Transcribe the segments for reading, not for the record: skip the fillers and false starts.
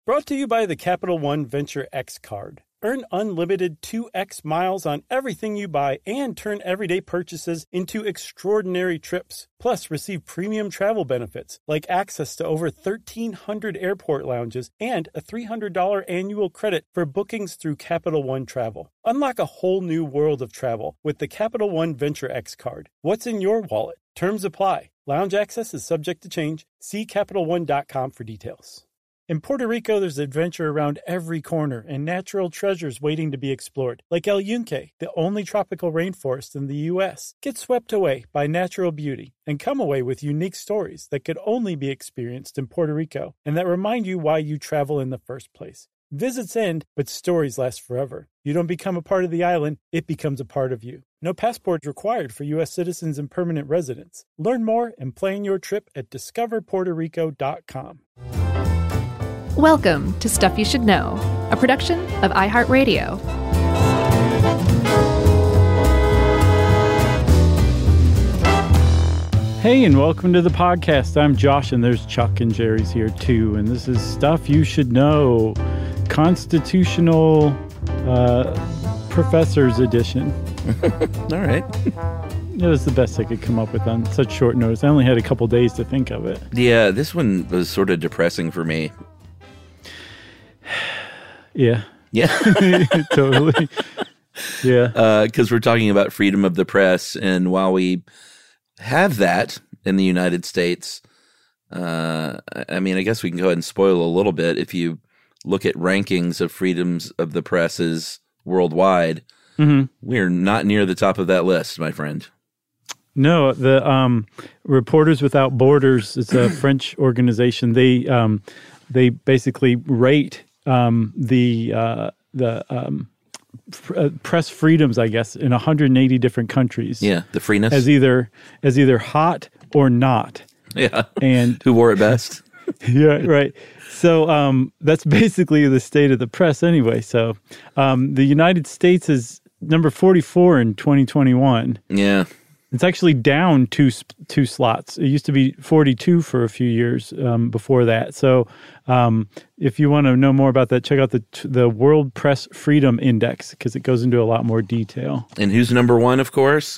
Brought to you by the Capital One Venture X card. Earn unlimited 2x miles on everything you buy and turn everyday purchases into extraordinary trips. Plus, receive premium travel benefits like access to over 1,300 airport lounges and a $300 annual credit for bookings through Capital One Travel. Unlock a whole new world of travel with the Capital One Venture X card. What's in your wallet? Terms apply. Lounge access is subject to change. See CapitalOne.com for details. In Puerto Rico, there's adventure around every corner and natural treasures waiting to be explored, like El Yunque, the only tropical rainforest in the U.S. Get swept away by natural beauty and come away with unique stories that could only be experienced in Puerto Rico and that remind you why you travel in the first place. Visits end, but stories last forever. You don't become a part of the island, it becomes a part of you. No passport required for U.S. citizens and permanent residents. Learn more and plan your trip at discoverpuertorico.com. Welcome to Stuff You Should Know, a production of iHeartRadio. Hey, and welcome to the podcast. I'm Josh, and there's Chuck and Jerry's here too. And this is Stuff You Should Know, Constitutional Professors Edition. All right. It was the best I could come up with on such short notice. I only had a couple days to think of it. Yeah, this one was sort of depressing for me. Yeah. Yeah. Totally. Yeah. Because we're talking about freedom of the press. And while we have that in the United States, I mean, I guess we can go ahead and spoil a little bit. If you look at rankings of freedoms of the presses worldwide, we're not near the top of that list, my friend. No, the Reporters Without Borders is a French organization. They basically rate the press freedoms, I guess, in 180 different countries. Yeah, the freeness as either hot or not. Yeah, and who wore it best? Yeah, right. So that's basically the state of the press, anyway. So the United States is number 44 in 2021. Yeah. It's actually down two slots. It used to be 42 for a few years before that. So if you want to know more about that, check out the World Press Freedom Index because it goes into a lot more detail. And who's number one, of course?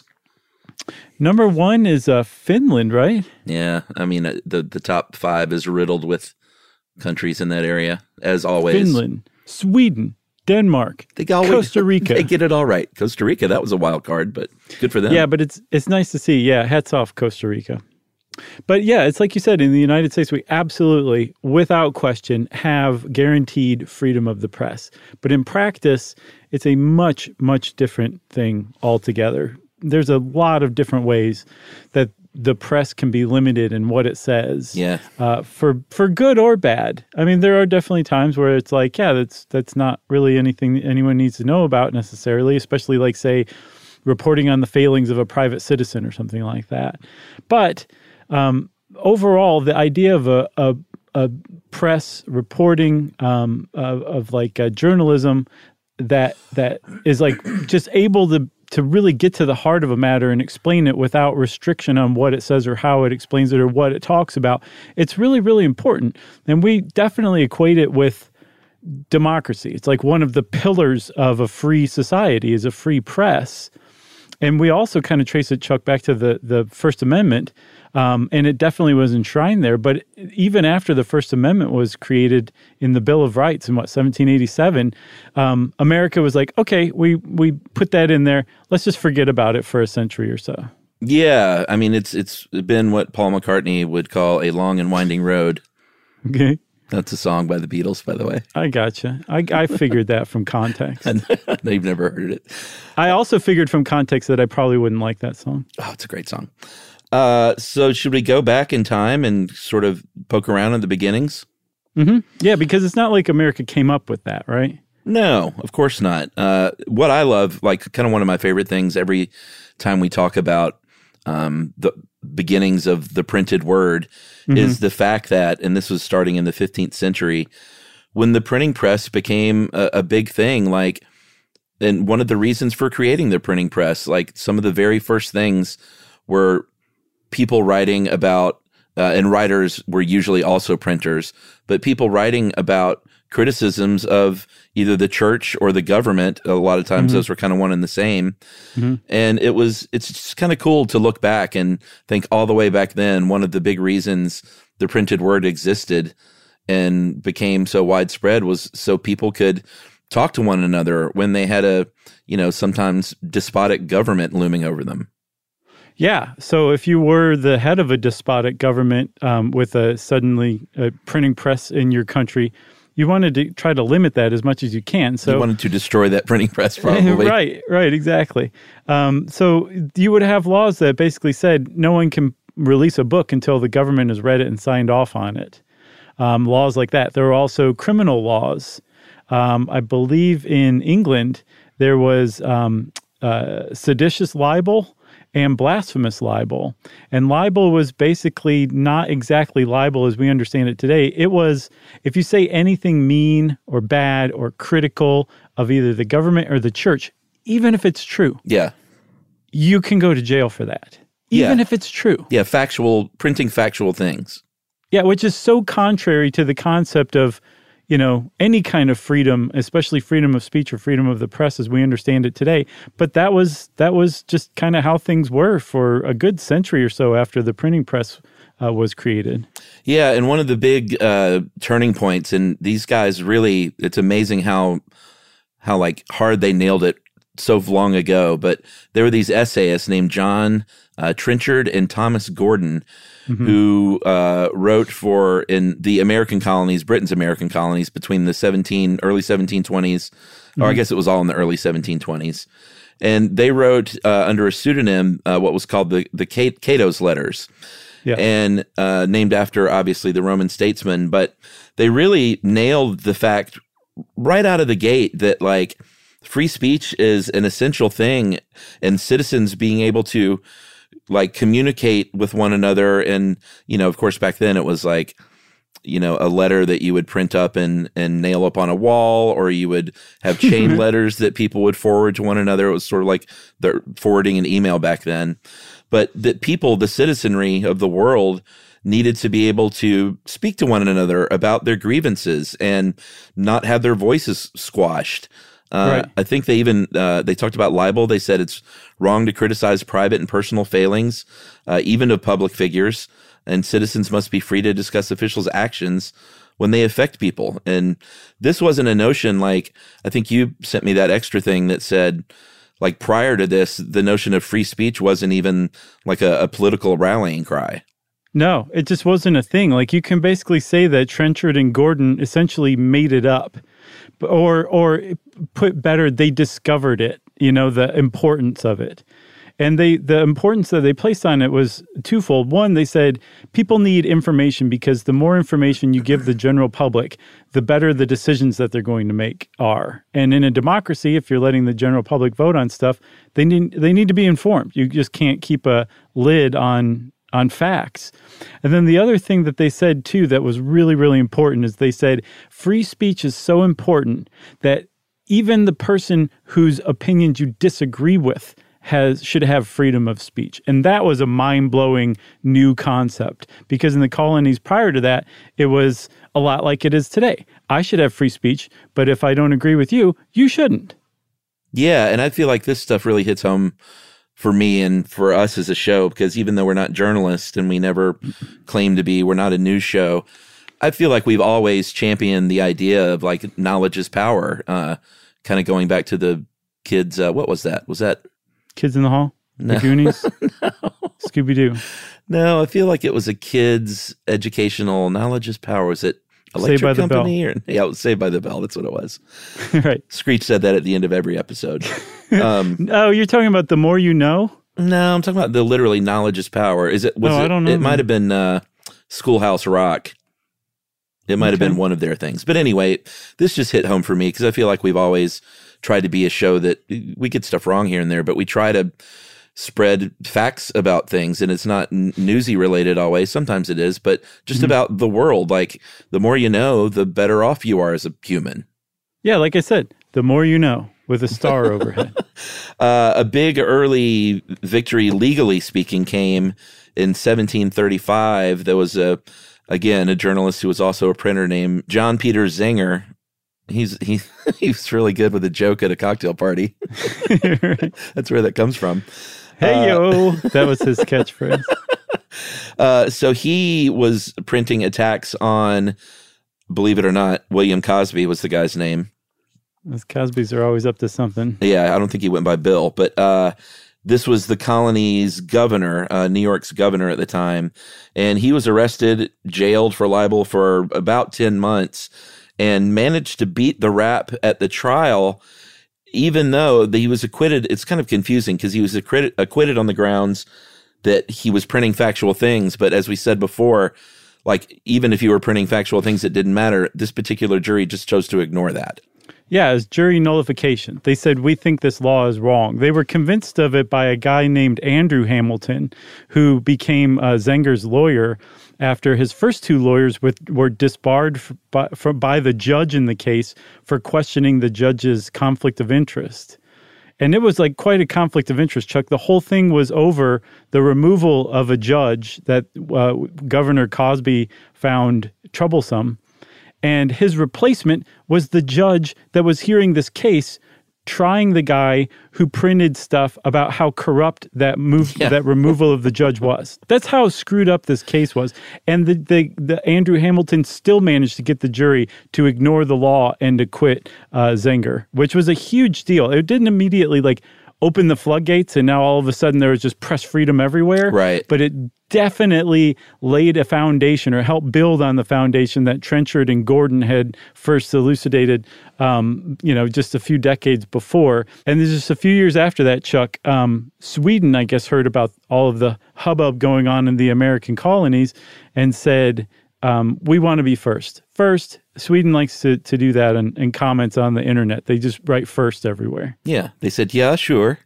Number one is Finland, right? Yeah. I mean, the top five is riddled with countries in that area, as always. Finland, Sweden, Denmark, Costa Rica. They get it all right. Costa Rica, that was a wild card, but good for them. Yeah, but it's nice to see. Yeah, hats off Costa Rica. But yeah, it's like you said, in the United States, we absolutely, without question, have guaranteed freedom of the press. But in practice, it's a much, much different thing altogether. There's a lot of different ways that the press can be limited in what it says, for good or bad. I mean, there are definitely times where it's like, yeah, that's not really anything that anyone needs to know about necessarily, especially like, say, reporting on the failings of a private citizen or something like that. But overall, the idea of a press reporting of like journalism that is like just able to really get to the heart of a matter and explain it without restriction on what it says or how it explains it or what it talks about. It's really, really important. And we definitely equate it with democracy. It's like one of the pillars of a free society is a free press. And we also kind of trace it, Chuck, back to the First Amendment. And it definitely was enshrined there. But even after the First Amendment was created in the Bill of Rights in 1787, America was like, okay, we put that in there. Let's just forget about it for a century or so. Yeah, I mean, it's been what Paul McCartney would call a long and winding road. Okay. That's a song by the Beatles, by the way. I gotcha. I figured that from context. They've never heard it. I also figured from context that I probably wouldn't like that song. Oh, it's a great song. So should we go back in time and sort of poke around in the beginnings? Mm-hmm. Yeah, because it's not like America came up with that, right? No, of course not. What I love, like kind of one of my favorite things every time we talk about the beginnings of the printed word is the fact that, and this was starting in the 15th century, when the printing press became a big thing, like, and one of the reasons for creating the printing press, like some of the very first things were people writing about and writers were usually also printers, but people writing about criticisms of either the church or the government. A lot of times those were kind of one and the same. And it's just kind of cool to look back and think all the way back then, one of the big reasons the printed word existed and became so widespread was so people could talk to one another when they had a, sometimes despotic government looming over them. Yeah. So if you were the head of a despotic government with a printing press in your country, you wanted to try to limit that as much as you can. So you wanted to destroy that printing press, probably. Right, exactly. So you would have laws that basically said no one can release a book until the government has read it and signed off on it. Laws like that. There were also criminal laws. I believe in England there was seditious libel and blasphemous libel. And libel was basically not exactly libel as we understand it today. It was if you say anything mean or bad or critical of either the government or the church, even if it's true, you can go to jail for that, even if it's true. Yeah, printing factual things. Yeah, which is so contrary to the concept of, any kind of freedom, especially freedom of speech or freedom of the press as we understand it today. But that was just kind of how things were for a good century or so after the printing press was created. Yeah, and one of the big turning points, and these guys really, it's amazing how like hard they nailed it so long ago. But there were these essayists named John Trenchard and Thomas Gordon, who wrote in the American colonies, Britain's American colonies, between the early 1720s, or I guess it was all in the early 1720s. And they wrote under a pseudonym what was called the Cato's Letters, and named after, obviously, the Roman statesman. But they really nailed the fact right out of the gate that, like, free speech is an essential thing, and citizens being able to like communicate with one another. And, of course, back then it was like, a letter that you would print up and nail up on a wall, or you would have chain letters that people would forward to one another. It was sort of like they're forwarding an email back then. But that people, the citizenry of the world, needed to be able to speak to one another about their grievances and not have their voices squashed. Right. I think they even they talked about libel. They said it's wrong to criticize private and personal failings, even of public figures, and citizens must be free to discuss officials' actions when they affect people. And this wasn't a notion like, I think you sent me that extra thing that said, like, prior to this, the notion of free speech wasn't even like a political rallying cry. No, it just wasn't a thing. Like, you can basically say that Trenchard and Gordon essentially made it up. Or put better, they discovered it, the importance of it. And the importance that they placed on it was twofold. One, they said people need information because the more information you give the general public, the better the decisions that they're going to make are. And in a democracy, if you're letting the general public vote on stuff, they need to be informed. You just can't keep a lid on facts. And then the other thing that they said, too, that was really, really important is they said free speech is so important that even the person whose opinions you disagree with should have freedom of speech. And that was a mind-blowing new concept because in the colonies prior to that, it was a lot like it is today. I should have free speech, but if I don't agree with you, you shouldn't. Yeah, and I feel like this stuff really hits home for me and for us as a show, because even though we're not journalists and we never claim to be, we're not a news show, I feel like we've always championed the idea of like knowledge is power, kind of going back to the kids. What was that? Was that Kids in the Hall? No. The Goonies? No. Scooby-Doo? No, I feel like it was a kids' educational knowledge is power. Was it Electric Saved by Company? the Bell. Yeah, it was Saved by the Bell. That's what it was. Right. Screech said that at the end of every episode. Oh, you're talking about The More You Know? No, I'm talking about the literally knowledge is power. I don't know. It might have been Schoolhouse Rock. It might have been one of their things. But anyway, this just hit home for me because I feel like we've always tried to be a show that we get stuff wrong here and there, but we try to spread facts about things, and it's not newsy related always. Sometimes it is, but just about the world. Like, the more you know, the better off you are as a human. Yeah, like I said, the more you know. with a star overhead. A big early victory, legally speaking, came in 1735. There was a journalist who was also a printer named John Peter Zenger. He was really good with a joke at a cocktail party. Right. That's where that comes from. Hey, yo. That was his catchphrase. So he was printing attacks on, believe it or not, William Cosby was the guy's name. Those Cosbys are always up to something. Yeah, I don't think he went by Bill, but this was the colony's governor, New York's governor at the time, and he was arrested, jailed for libel for about 10 months, and managed to beat the rap at the trial, even though he was acquitted. It's kind of confusing because he was acquitted on the grounds that he was printing factual things. But as we said before, like even if you were printing factual things, it didn't matter. This particular jury just chose to ignore that. Yeah, it's jury nullification. They said, we think this law is wrong. They were convinced of it by a guy named Andrew Hamilton, who became Zenger's lawyer after his first two lawyers were disbarred by the judge in the case for questioning the judge's conflict of interest. And it was like quite a conflict of interest, Chuck. The whole thing was over the removal of a judge that Governor Cosby found troublesome. And his replacement was the judge that was hearing this case, trying the guy who printed stuff about how corrupt that removal of the judge was. That's how screwed up this case was. And the Andrew Hamilton still managed to get the jury to ignore the law and acquit Zenger, which was a huge deal. It didn't immediately open the floodgates and now all of a sudden there was just press freedom everywhere. Right. But it definitely laid a foundation or helped build on the foundation that Trenchard and Gordon had first elucidated, just a few decades before. And there's just a few years after that, Chuck, Sweden, I guess, heard about all of the hubbub going on in the American colonies and said, we want to be first. First, Sweden likes to do that and comments on the internet. They just write first everywhere. Yeah. They said, yeah, sure.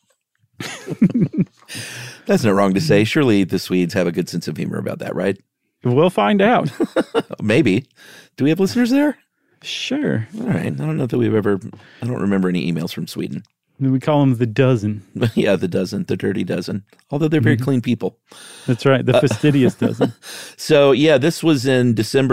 That's not wrong to say. Surely the Swedes have a good sense of humor about that, right? We'll find out. Maybe. Do we have listeners there? Sure. All right. I don't know that I don't remember any emails from Sweden. We call them the dozen. Yeah, the dozen, the dirty dozen. Although they're very clean people. That's right, the fastidious dozen. So, yeah, this was in December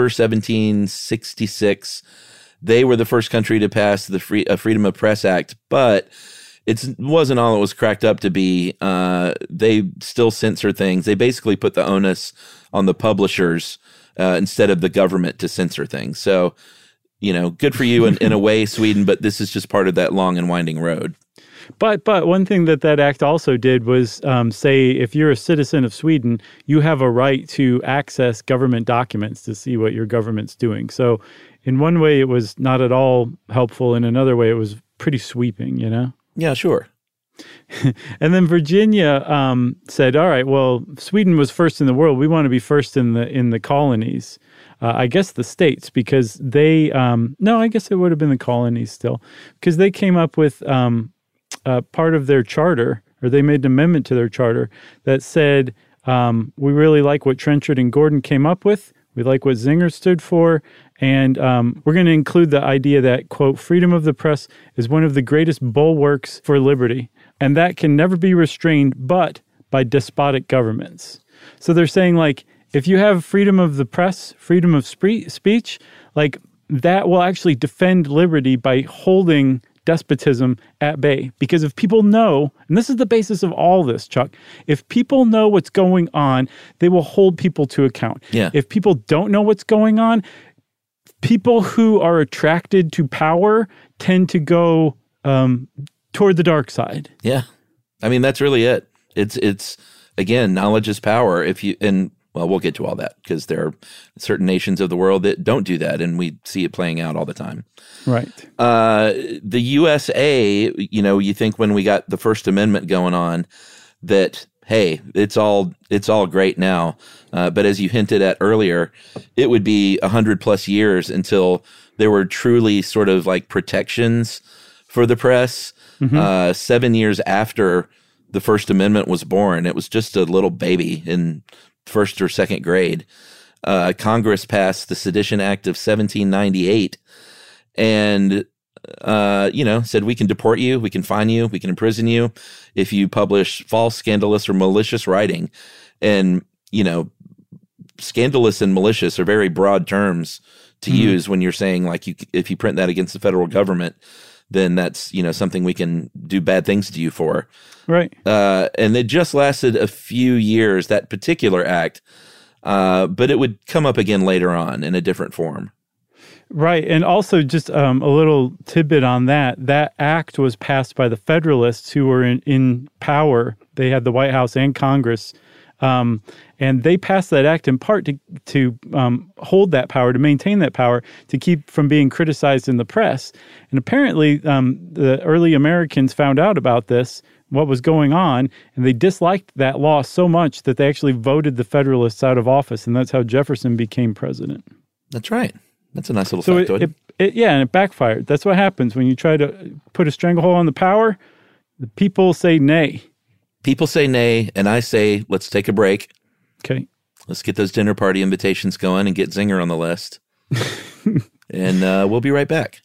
1766. They were the first country to pass the Freedom of Press Act, but it wasn't all it was cracked up to be. They still censor things. They basically put the onus on the publishers instead of the government to censor things. So, good for you in a way, Sweden, but this is just part of that long and winding road. But one thing that act also did was say if you're a citizen of Sweden, you have a right to access government documents to see what your government's doing. So in one way, it was not at all helpful. In another way, it was pretty sweeping, Yeah, sure. And then Virginia said, all right, well, Sweden was first in the world. We want to be first in the colonies. I guess the states, because they I guess it would have been the colonies still, because they came up with part of their charter, or they made an amendment to their charter that said, we really like what Trenchard and Gordon came up with. We like what Zenger stood for. And we're going to include the idea that, quote, freedom of the press is one of the greatest bulwarks for liberty, and that can never be restrained but by despotic governments. So they're saying, if you have freedom of the press, freedom of speech, that will actually defend liberty by holding despotism at bay. Because if people know, and this is the basis of all this, Chuck, if people know what's going on, they will hold people to account. Yeah. If people don't know what's going on, people who are attracted to power tend to go toward the dark side. Yeah. I mean, that's really it. It's again, knowledge is power. Well, we'll get to all that because there are certain nations of the world that don't do that, and we see it playing out all the time. Right. The USA, you think when we got the First Amendment going on that, hey, it's all great now. But as you hinted at earlier, it would be 100+ years until there were truly sort of protections for the press. Mm-hmm. 7 years after the First Amendment was born, it was just a little baby in first or second grade. Congress passed the Sedition Act of 1798, and said we can deport you, we can fine you, we can imprison you if you publish false, scandalous, or malicious writing. And, scandalous and malicious are very broad terms to use when you're saying, like, if you print that against the federal government, then that's, something we can do bad things to you for. Right. And it just lasted a few years, that particular act, but it would come up again later on in a different form. Right. And also just a little tidbit on that. That act was passed by the Federalists who were in power. They had the White House and Congress. And they passed that act in part to hold that power, to maintain that power, to keep from being criticized in the press. And apparently the early Americans found out about this, what was going on, and they disliked that law so much that they actually voted the Federalists out of office. And that's how Jefferson became president. That's right. That's a nice little factoid. And it backfired. That's what happens when you try to put a stranglehold on the power. The people say nay. People say nay, and I say, let's take a break. Okay. Let's get those dinner party invitations going and get Zinger on the list. And we'll be right back.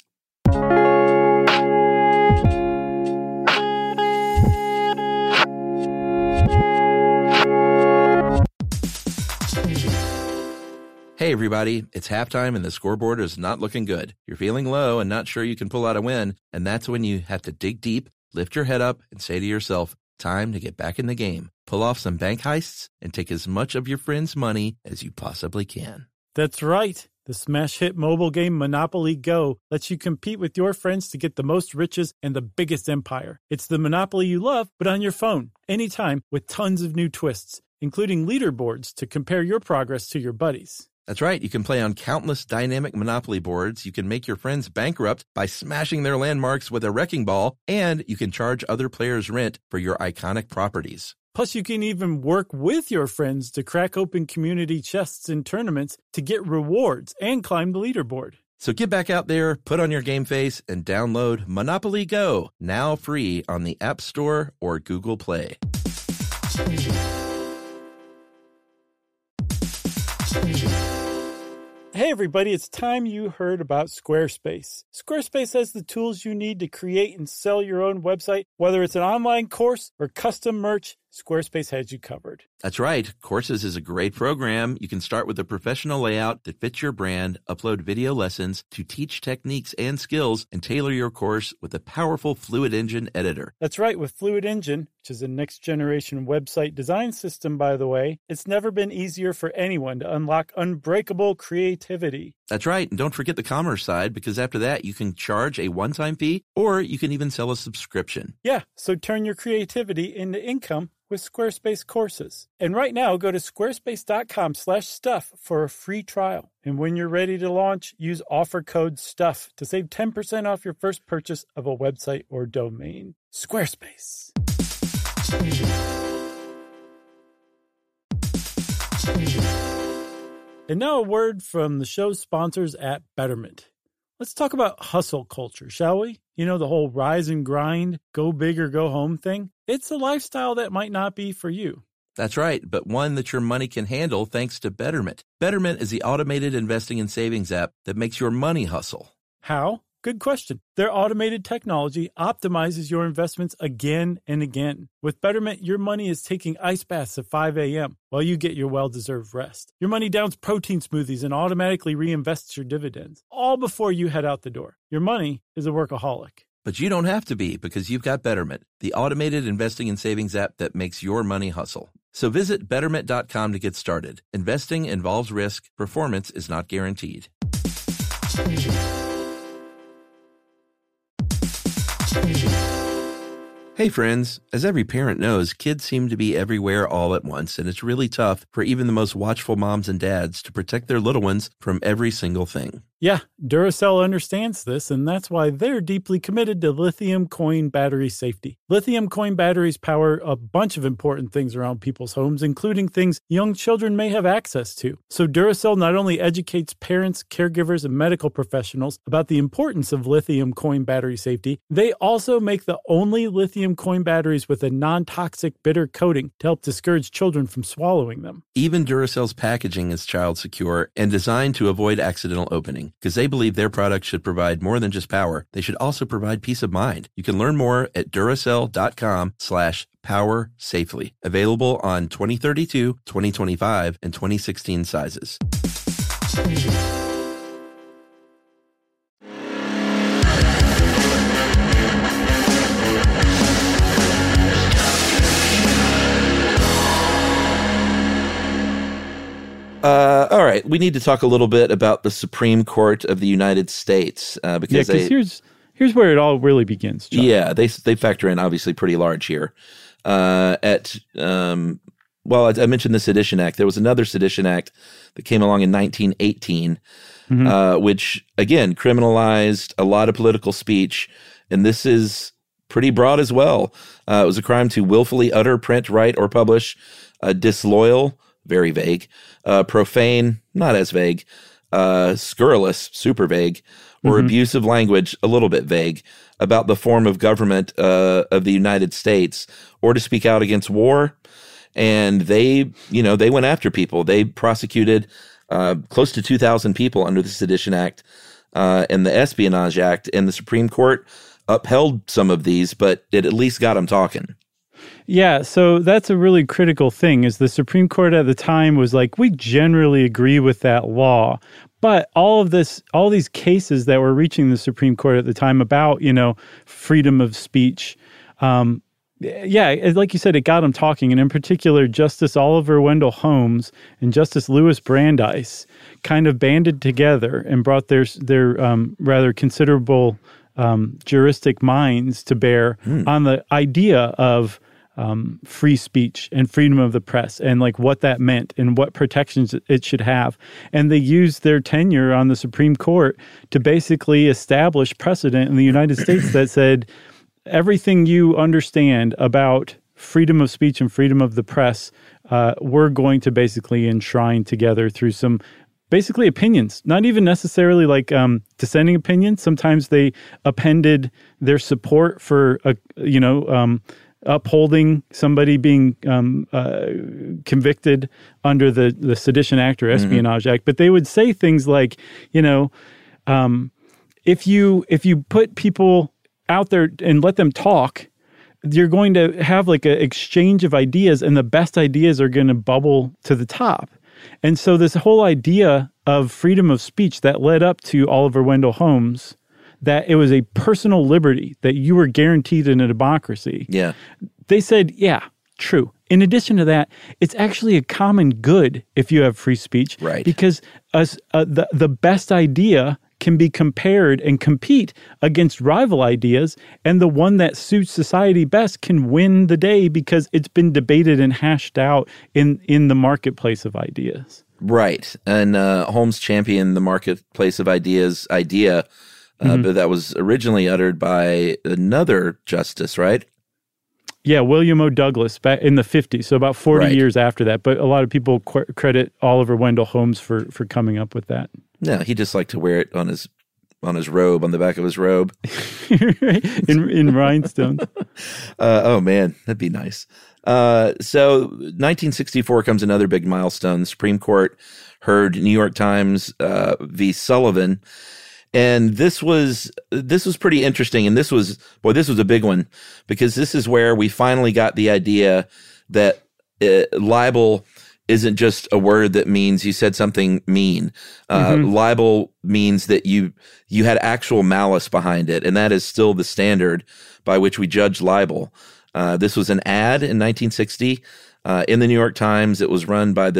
Hey, everybody, it's halftime and the scoreboard is not looking good. You're feeling low and not sure you can pull out a win, and that's when you have to dig deep, lift your head up, and say to yourself, time to get back in the game. Pull off some bank heists and take as much of your friends' money as you possibly can. That's right. The smash hit mobile game Monopoly Go lets you compete with your friends to get the most riches and the biggest empire. It's the Monopoly you love, but on your phone, anytime, with tons of new twists, including leaderboards to compare your progress to your buddies. That's right. You can play on countless dynamic Monopoly boards. You can make your friends bankrupt by smashing their landmarks with a wrecking ball, and you can charge other players rent for your iconic properties. Plus, you can even work with your friends to crack open community chests in tournaments to get rewards and climb the leaderboard. So get back out there, put on your game face, and download Monopoly Go, now free on the App Store or Google Play. Hey everybody, it's time you heard about Squarespace. Squarespace has the tools you need to create and sell your own website. Whether it's an online course or custom merch, Squarespace has you covered. That's right. Courses is a great program. You can start with a professional layout that fits your brand, upload video lessons to teach techniques and skills, and tailor your course with a powerful Fluid Engine editor. That's right. With Fluid Engine, which is a next-generation website design system, by the way, it's never been easier for anyone to unlock unbreakable creativity. That's right. And don't forget the commerce side, because after that, you can charge a one-time fee, or you can even sell a subscription. Yeah, so turn your creativity into income with Squarespace courses. And right now, go to squarespace.com/stuff for a free trial. And when you're ready to launch, use offer code STUFF to save 10% off your first purchase of a website or domain. Squarespace. And now a word from the show's sponsors at Betterment. Let's talk about hustle culture, shall we? You know, the whole rise and grind, go big or go home thing. It's a lifestyle that might not be for you. That's right, but one that your money can handle thanks to Betterment. Betterment is the automated investing and savings app that makes your money hustle. How? Good question. Their automated technology optimizes your investments again and again. With Betterment, your money is taking ice baths at 5 a.m. while you get your well-deserved rest. Your money downs protein smoothies and automatically reinvests your dividends, all before you head out the door. Your money is a workaholic. But you don't have to be, because you've got Betterment, the automated investing and savings app that makes your money hustle. So visit Betterment.com to get started. Investing involves risk. Performance is not guaranteed. Hey friends, as every parent knows, kids seem to be everywhere all at once, and it's really tough for even the most watchful moms and dads to protect their little ones from every single thing. Yeah, Duracell understands this, and that's why they're deeply committed to lithium coin battery safety. Lithium coin batteries power a bunch of important things around people's homes, including things young children may have access to. So Duracell not only educates parents, caregivers, and medical professionals about the importance of lithium coin battery safety, they also make the only lithium coin batteries with a non-toxic bitter coating to help discourage children from swallowing them. Even Duracell's packaging is child secure and designed to avoid accidental opening. marketing because they believe their products should provide more than just power. They should also provide peace of mind. You can learn more at Duracell.com/power safely. Available on 2032, 2025, and 2016 sizes. All right, we need to talk a little bit about the Supreme Court of the United States because here's where it all really begins, Chuck. Yeah, they factor in obviously pretty large here. I mentioned the Sedition Act. There was another Sedition Act that came along in 1918, which again criminalized a lot of political speech, and this is pretty broad as well. It was a crime to willfully utter, print, write, or publish disloyal. Very vague, profane, not as vague, scurrilous, super vague, or abusive language, a little bit vague, about the form of government of the United States, or to speak out against war. And they went after people. They prosecuted close to 2,000 people under the Sedition Act and the Espionage Act, and the Supreme Court upheld some of these, but it at least got them talking. Yeah, so that's a really critical thing is the Supreme Court at the time was like, we generally agree with that law. But all these cases that were reaching the Supreme Court at the time about, freedom of speech, like you said, it got them talking. And in particular, Justice Oliver Wendell Holmes and Justice Louis Brandeis kind of banded together and brought their rather considerable juristic minds to bear on the idea of free speech and freedom of the press and like what that meant and what protections it should have. And they used their tenure on the Supreme Court to basically establish precedent in the United States that said everything you understand about freedom of speech and freedom of the press, we're going to basically enshrine together through some basically opinions, not even necessarily like dissenting opinions. Sometimes they appended their support for, upholding somebody being convicted under the Sedition Act or Espionage Act. But they would say things like, if you put people out there and let them talk, you're going to have like an exchange of ideas, and the best ideas are going to bubble to the top. And so this whole idea of freedom of speech that led up to Oliver Wendell Holmes, that it was a personal liberty that you were guaranteed in a democracy. Yeah. They said, yeah, true. In addition to that, it's actually a common good if you have free speech. Right. Because the best idea can be compared and compete against rival ideas, and the one that suits society best can win the day because it's been debated and hashed out in the marketplace of ideas. Right. And Holmes championed the marketplace of ideas idea, but that was originally uttered by another justice, right? Yeah, William O. Douglas back in the 50s, so about 40 years after that. But a lot of people credit Oliver Wendell Holmes for coming up with that. No, he just liked to wear it on his robe, on the back of his robe. in rhinestones. Oh, man, that'd be nice. So 1964 comes another big milestone. The Supreme Court heard New York Times v. Sullivan. And this was pretty interesting. And this was a big one, because this is where we finally got the idea that libel isn't just a word that means you said something mean. Libel means that you had actual malice behind it. And that is still the standard by which we judge libel. This was an ad in 1960 in the New York Times. It was run by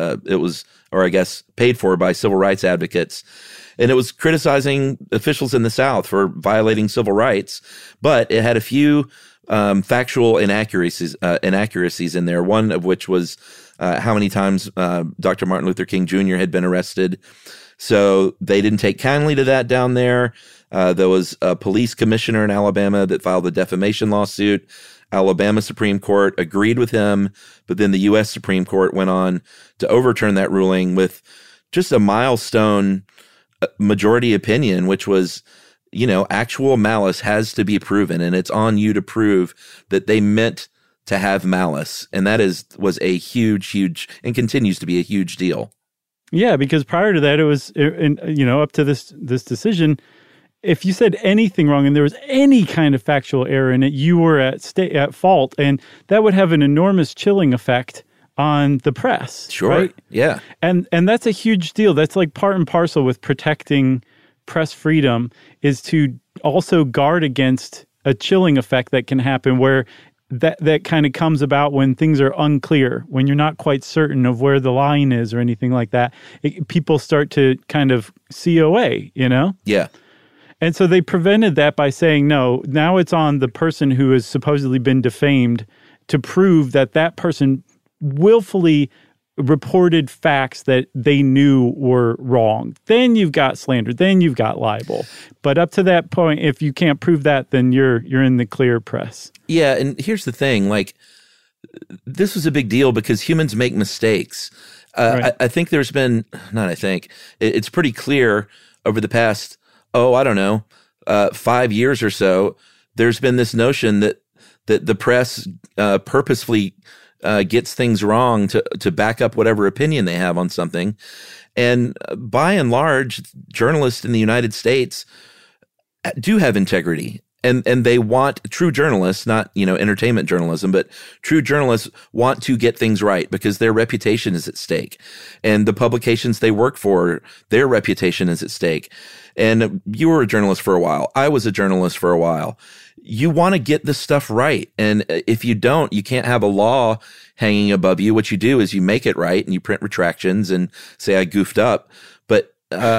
paid for by civil rights advocates. And it was criticizing officials in the South for violating civil rights, but it had a few factual inaccuracies in there. One of which was how many times Dr. Martin Luther King Jr. had been arrested. So they didn't take kindly to that down there. There was a police commissioner in Alabama that filed a defamation lawsuit. Alabama Supreme Court agreed with him, but then the U.S. Supreme Court went on to overturn that ruling with just a milestone majority opinion, which was, actual malice has to be proven, and it's on you to prove that they meant to have malice. And that was a huge, and continues to be a huge deal. Yeah, because prior to that, it was, up to this decision, if you said anything wrong and there was any kind of factual error in it, you were at fault, and that would have an enormous chilling effect on the press. Sure. Right? Yeah. And that's a huge deal. That's like part and parcel with protecting press freedom, is to also guard against a chilling effect that can happen where that kind of comes about when things are unclear, when you're not quite certain of where the line is or anything like that. People start to kind of COA, Yeah. And so they prevented that by saying, no, now it's on the person who has supposedly been defamed to prove that that person willfully reported facts that they knew were wrong. Then you've got slander. Then you've got libel. But up to that point, if you can't prove that, then you're in the clear press. Yeah, and here's the thing, this was a big deal because humans make mistakes. Right. I think there's been, it's pretty clear over the past, 5 years or so, there's been this notion that the press purposefully gets things wrong to back up whatever opinion they have on something. And by and large, journalists in the United States do have integrity. And they want true journalists, not, entertainment journalism, but true journalists want to get things right because their reputation is at stake. And the publications they work for, their reputation is at stake. And you were a journalist for a while. I was a journalist for a while. You want to get this stuff right. And if you don't, you can't have a law hanging above you. What you do is you make it right and you print retractions and say, I goofed up. But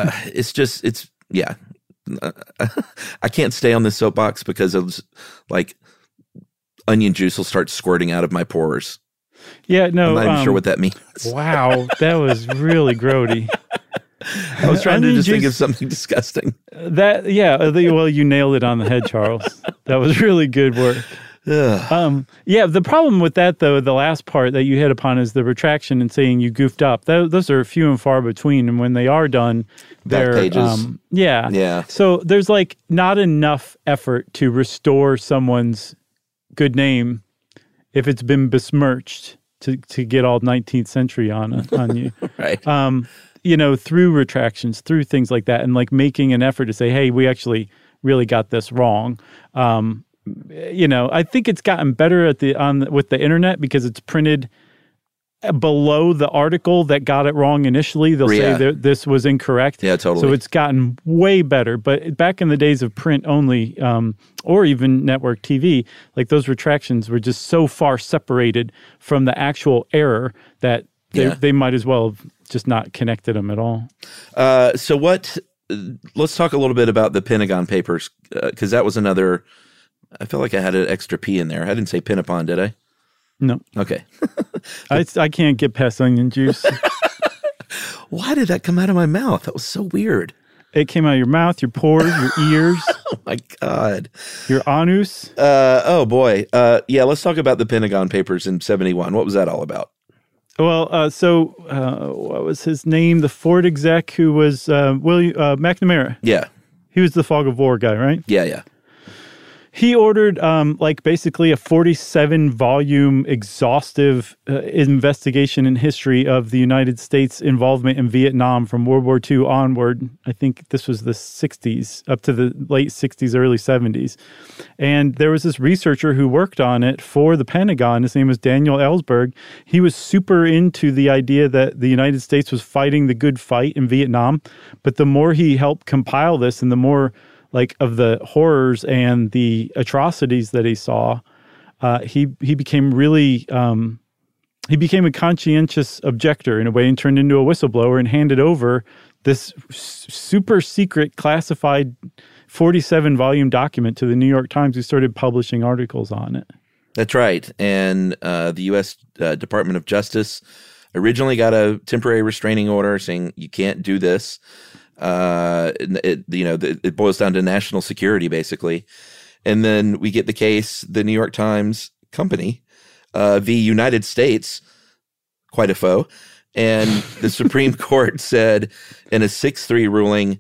I can't stay on this soapbox because of onion juice will start squirting out of my pores. Yeah, no. I'm not even sure what that means. Wow, that was really grody. I was trying to just think of something disgusting. Well, you nailed it on the head, Charles. That was really good work. The problem with that, though, the last part that you hit upon is the retraction and saying you goofed up. Those are few and far between, and when they are done, they're pages. Yeah. So there's not enough effort to restore someone's good name if it's been besmirched to get all 19th century on you. Right. Through retractions, through things like that, and making an effort to say, hey, we actually really got this wrong. I think it's gotten better with the internet because it's printed below the article that got it wrong initially. They'll say that this was incorrect. Yeah, totally. So it's gotten way better. But back in the days of print only, or even network TV, those retractions were just so far separated from the actual error that they might as well have just not connected them at all. Let's talk a little bit about the Pentagon Papers, because that was another. I feel like I had an extra P in there. I didn't say Pinnapon, did I? No. Okay. I can't get past onion juice. Why did that come out of my mouth? That was so weird. It came out of your mouth, your pores, your ears. Oh, my God. Your anus. Oh, boy. Let's talk about the Pentagon Papers in 1971. What was that all about? Well, what was his name? The Ford exec who was McNamara. Yeah. He was the fog of war guy, right? Yeah. He ordered basically a 47-volume exhaustive investigation in history of the United States involvement in Vietnam from World War II onward. I think this was the 60s, up to the late 60s, early 70s. And there was this researcher who worked on it for the Pentagon. His name was Daniel Ellsberg. He was super into the idea that the United States was fighting the good fight in Vietnam. But the more he helped compile this and the more of the horrors and the atrocities that he saw, he became really he became a conscientious objector in a way and turned into a whistleblower and handed over this super secret classified 47-volume document to the New York Times, who started publishing articles on it. That's right. And the U.S. Department of Justice originally got a temporary restraining order saying you can't do this. It boils down to national security, basically. And then we get the case, the New York Times company, the United States, quite a foe. And the Supreme Court said in a 6-3 ruling,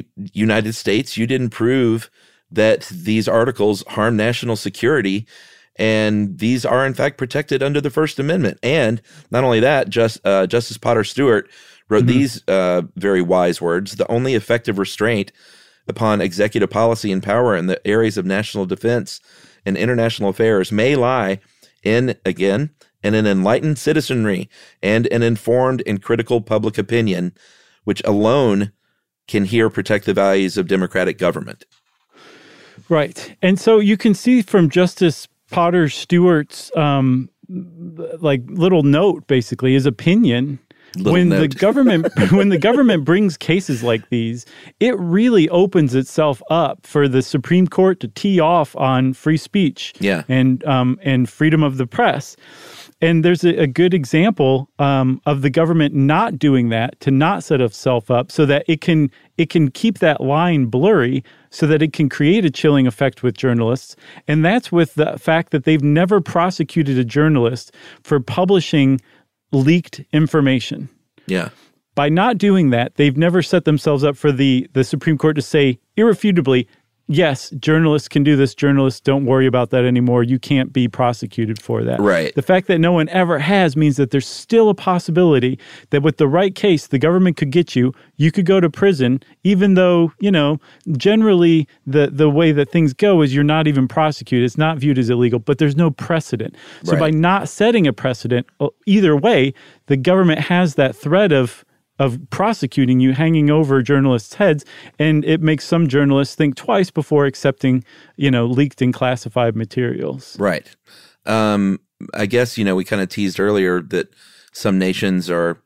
United States, you didn't prove that these articles harm national security. And these are, in fact, protected under the First Amendment. And not only that, Justice Potter Stewart wrote these very wise words: the only effective restraint upon executive policy and power in the areas of national defense and international affairs may lie in an enlightened citizenry and an informed and critical public opinion, which alone can here protect the values of democratic government. Right. And so you can see from Justice Potter Stewart's little note, basically, his opinion. The government brings cases like these, it really opens itself up for the Supreme Court to tee off on free speech and freedom of the press. And there's a good example of the government not doing that, to not set itself up so that it can keep that line blurry, so that it can create a chilling effect with journalists. And that's with the fact that they've never prosecuted a journalist for publishing leaked information. Yeah. By not doing that, they've never set themselves up for the Supreme Court to say irrefutably, yes, journalists can do this. Journalists, don't worry about that anymore. You can't be prosecuted for that. Right. The fact that no one ever has means that there's still a possibility that with the right case, the government could get you. You could go to prison, even though, generally the way that things go is you're not even prosecuted. It's not viewed as illegal, but there's no precedent. So by not setting a precedent, either way, the government has that threat of prosecuting you hanging over journalists' heads, and it makes some journalists think twice before accepting, leaked and classified materials. Right. I guess, we kind of teased earlier that some nations are,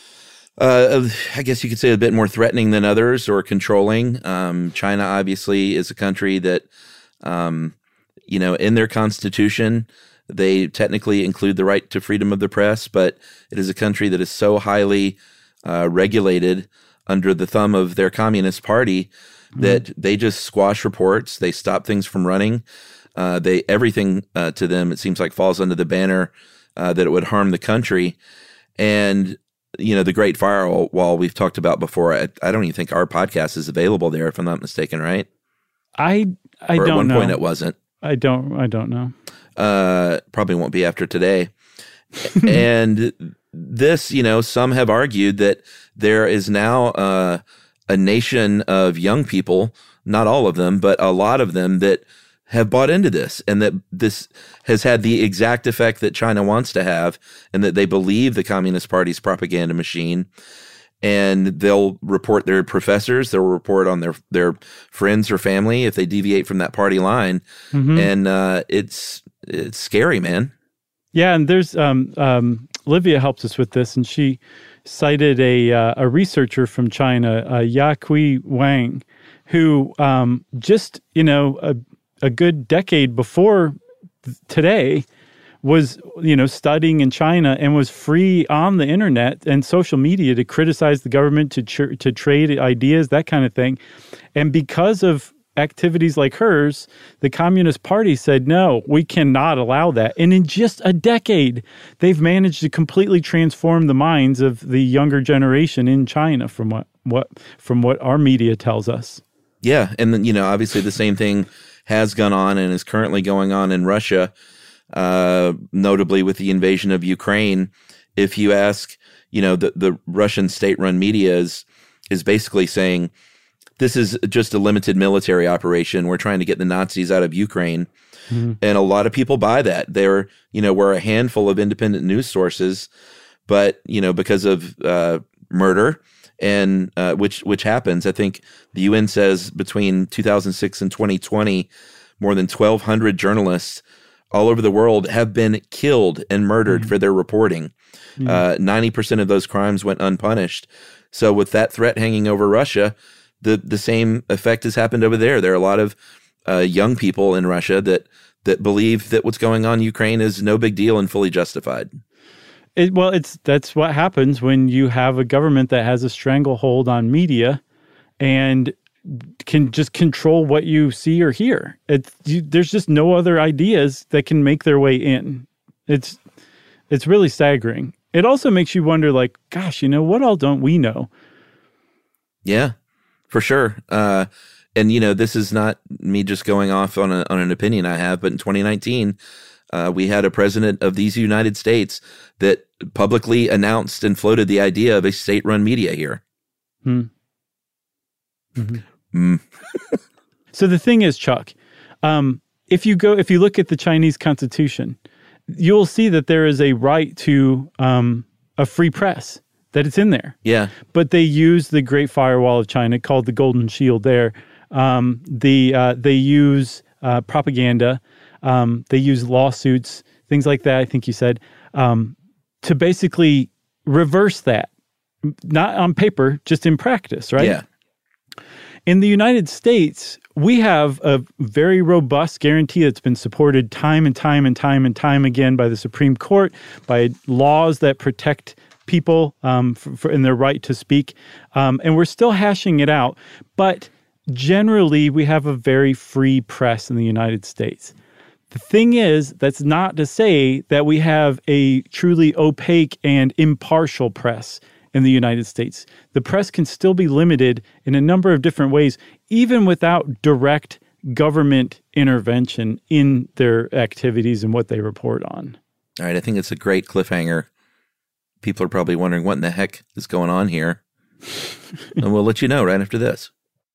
I guess you could say, a bit more threatening than others, or controlling. China obviously is a country that, in their constitution, they technically include the right to freedom of the press, but it is a country that is so highly regulated under the thumb of their Communist Party that they just squash reports. They stop things from running. Everything to them, it seems like, falls under the banner that it would harm the country. And, the Great Firewall we've talked about before, I don't even think our podcast is available there, if I'm not mistaken, right? I or don't know. At one point it wasn't. I don't know. Probably won't be after today. And this, some have argued that there is now a nation of young people, not all of them, but a lot of them, that have bought into this, and that this has had the exact effect that China wants to have, and that they believe the Communist Party's propaganda machine. And they'll report their professors, they'll report on their friends or family if they deviate from that party line. And it's scary, man. Yeah, and there's Livia helps us with this, and she cited a researcher from China, Yaqui Wang, who just a good decade before today was studying in China and was free on the internet and social media to criticize the government, to trade ideas, that kind of thing. And because of activities like hers, the Communist Party said, no, we cannot allow that. And in just a decade, they've managed to completely transform the minds of the younger generation in China, from what our media tells us. Yeah. And then, obviously the same thing has gone on and is currently going on in Russia, notably with the invasion of Ukraine. If you ask, the Russian state-run media is basically saying, this is just a limited military operation. We're trying to get the Nazis out of Ukraine. And a lot of people buy that. There, were a handful of independent news sources, but, because of murder, and which happens, I think the UN says between 2006 and 2020, more than 1,200 journalists all over the world have been killed and murdered for their reporting. 90% of those crimes went unpunished. So with that threat hanging over Russia, the same effect has happened over there. There are a lot of young people in Russia that believe that what's going on in Ukraine is no big deal and fully justified. That's what happens when you have a government that has a stranglehold on media and can just control what you see or hear. There's just no other ideas that can make their way in. It's really staggering. It also makes you wonder, like, gosh, what all don't we know? Yeah. For sure. And, this is not me just going off on an opinion I have, but in 2019, we had a president of these United States that publicly announced and floated the idea of a state-run media here. So the thing is, Chuck, if you look at the Chinese Constitution, you'll see that there is a right to a free press, that it's in there. Yeah. But they use the Great Firewall of China, called the Golden Shield there. They use propaganda. They use lawsuits, things like that, I think you said, to basically reverse that. Not on paper, just in practice, right? Yeah. In the United States, we have a very robust guarantee that's been supported time and time again by the Supreme Court, by laws that protect people in their right to speak. And we're still hashing it out. But generally, we have a very free press in the United States. The thing is, that's not to say that we have a truly opaque and impartial press in the United States. The press can still be limited in a number of different ways, even without direct government intervention in their activities and what they report on. All right, I think it's a great cliffhanger. People are probably wondering what in the heck is going on here. And we'll let you know right after this.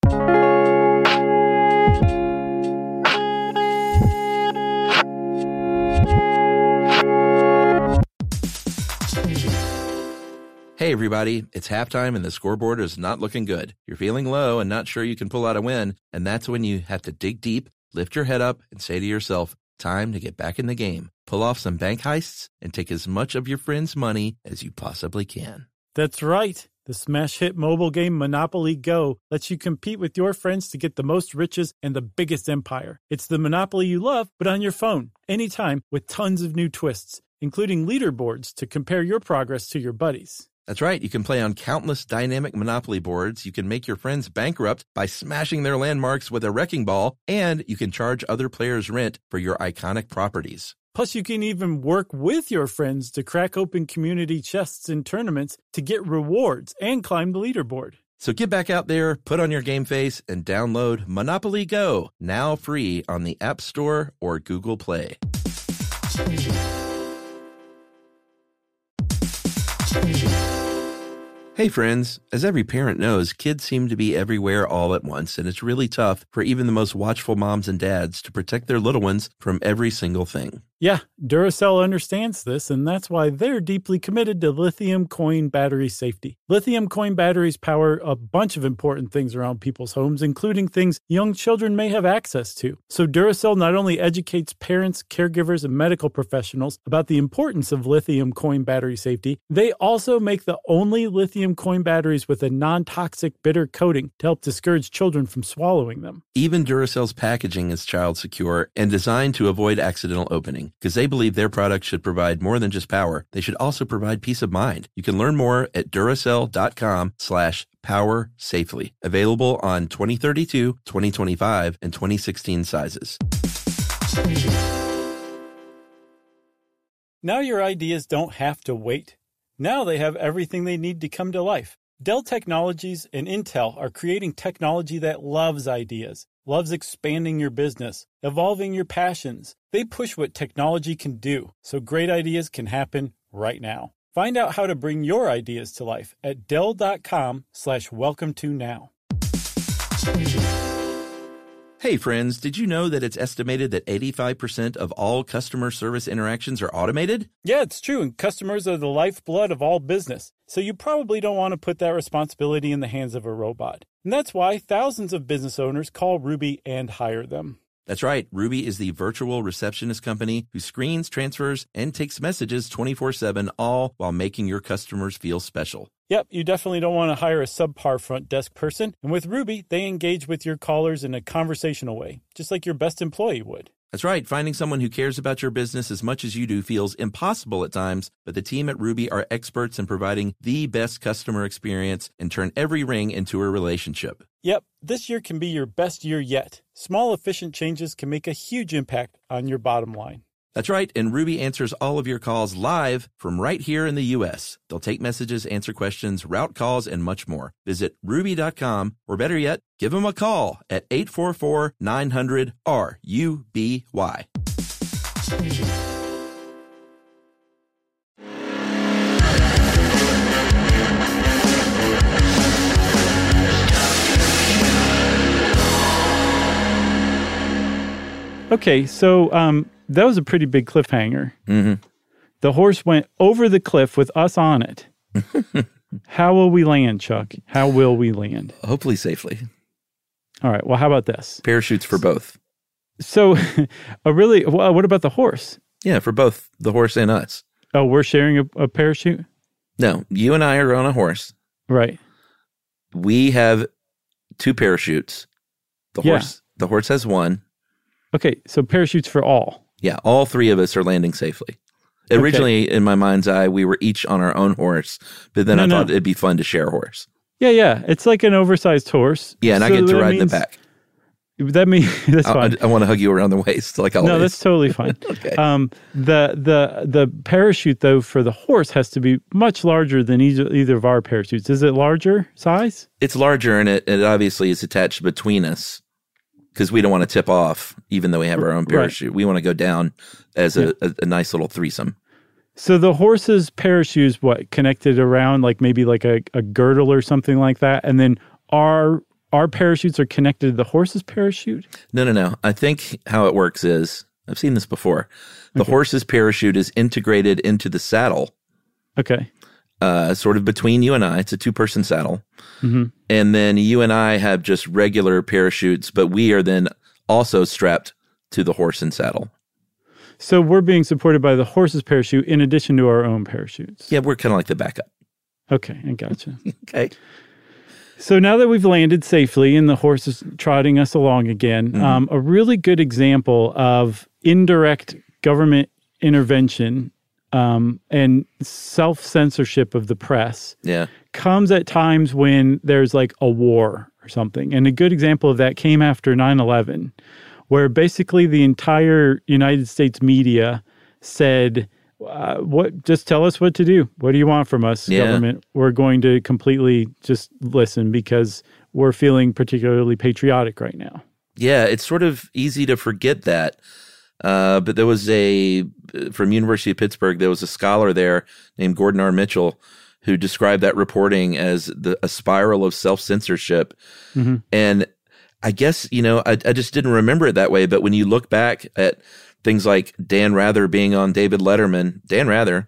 Hey, everybody, it's halftime and the scoreboard is not looking good. You're feeling low and not sure you can pull out a win, and that's when you have to dig deep, lift your head up, and say to yourself, time to get back in the game. Pull off some bank heists and take as much of your friends' money as you possibly can. That's right. The smash hit mobile game Monopoly Go lets you compete with your friends to get the most riches and the biggest empire. It's the Monopoly you love, but on your phone, anytime, with tons of new twists, including leaderboards to compare your progress to your buddies. That's right. You can play on countless dynamic Monopoly boards. You can make your friends bankrupt by smashing their landmarks with a wrecking ball, and you can charge other players rent for your iconic properties. Plus, you can even work with your friends to crack open community chests in tournaments to get rewards and climb the leaderboard. So get back out there, put on your game face, and download Monopoly Go, now free on the App Store or Google Play. Hey friends, as every parent knows, kids seem to be everywhere all at once, and it's really tough for even the most watchful moms and dads to protect their little ones from every single thing. Yeah, Duracell understands this, and that's why they're deeply committed to lithium coin battery safety. Lithium coin batteries power a bunch of important things around people's homes, including things young children may have access to. So Duracell not only educates parents, caregivers, and medical professionals about the importance of lithium coin battery safety, they also make the only lithium coin batteries with a non-toxic bitter coating to help discourage children from swallowing them. Even Duracell's packaging is child secure and designed to avoid accidental opening, because they believe their products should provide more than just power. They should also provide peace of mind. You can learn more at Duracell.com/power safely. Available on 2032, 2025, and 2016 sizes. Now your ideas don't have to wait. Now they have everything they need to come to life. Dell Technologies and Intel are creating technology that loves ideas, loves expanding your business, evolving your passions. They push what technology can do, so great ideas can happen right now. Find out how to bring your ideas to life at Dell.com/welcome-to-now. Hey friends, did you know that it's estimated that 85% of all customer service interactions are automated? Yeah, it's true, and customers are the lifeblood of all business. So you probably don't want to put that responsibility in the hands of a robot. And that's why thousands of business owners call Ruby and hire them. That's right. Ruby is the virtual receptionist company who screens, transfers, and takes messages 24/7, all while making your customers feel special. Yep, you definitely don't want to hire a subpar front desk person. And with Ruby, they engage with your callers in a conversational way, just like your best employee would. That's right. Finding someone who cares about your business as much as you do feels impossible at times, but the team at Ruby are experts in providing the best customer experience and turn every ring into a relationship. Yep, this year can be your best year yet. Small, efficient changes can make a huge impact on your bottom line. That's right, and Ruby answers all of your calls live from right here in the U.S. They'll take messages, answer questions, route calls, and much more. Visit Ruby.com, or better yet, give them a call at 844-900-RUBY. Okay, so that was a pretty big cliffhanger. Mm-hmm. The horse went over the cliff with us on it. How will we land, Chuck? How will we land? Hopefully safely. All right, well, how about this? Parachutes for both. So, what about the horse? Yeah, for both the horse and us. Oh, we're sharing a parachute? No, you and I are on a horse. Right. We have 2 parachutes. The horse has 1. Okay, so parachutes for all. Yeah, all 3 of us are landing safely. Originally, in my mind's eye, we were each on our own horse, but then I thought it'd be fun to share a horse. Yeah. It's like an oversized horse. Yeah, and I get to ride in the back. That means that's fine. I want to hug you around the waist, like always. No, that's totally fine. Okay. The parachute though for the horse has to be much larger than either of our parachutes. Is it larger size? It's larger, and it obviously is attached between us because we don't want to tip off, even though we have our own parachute. Right. We want to go down as a nice little threesome. So the horse's parachute is what, connected around maybe a girdle or something like that, and then our parachutes are connected to the horse's parachute? No. I think how it works is, I've seen this before. The horse's parachute is integrated into the saddle. Okay. Sort of between you and I. It's a 2-person saddle. Mm-hmm. And then you and I have just regular parachutes, but we are then also strapped to the horse and saddle. So we're being supported by the horse's parachute in addition to our own parachutes. Yeah, we're kind of like the backup. Okay, I gotcha. Okay. So now that we've landed safely and the horse is trotting us along again, a really good example of indirect government intervention and self-censorship of the press comes at times when there's a war or something. And a good example of that came after 9/11, where basically the entire United States media said, just tell us what to do. What do you want from us, government? We're going to completely just listen because we're feeling particularly patriotic right now. Yeah, it's sort of easy to forget that. But there was from University of Pittsburgh, there was a scholar there named Gordon R. Mitchell who described that reporting as a spiral of self-censorship. Mm-hmm. And I guess, I just didn't remember it that way. But when you look back at things like Dan Rather being on Dan Rather,